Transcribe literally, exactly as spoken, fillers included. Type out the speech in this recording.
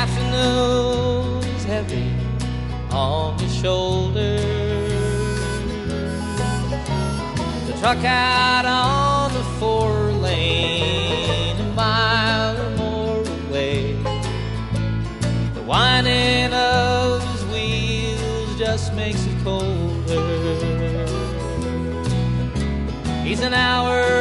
afternoon is heavy on your shoulders. The truck out on the four lane, a mile or more away. The whining of his wheels just makes it colder. He's an hour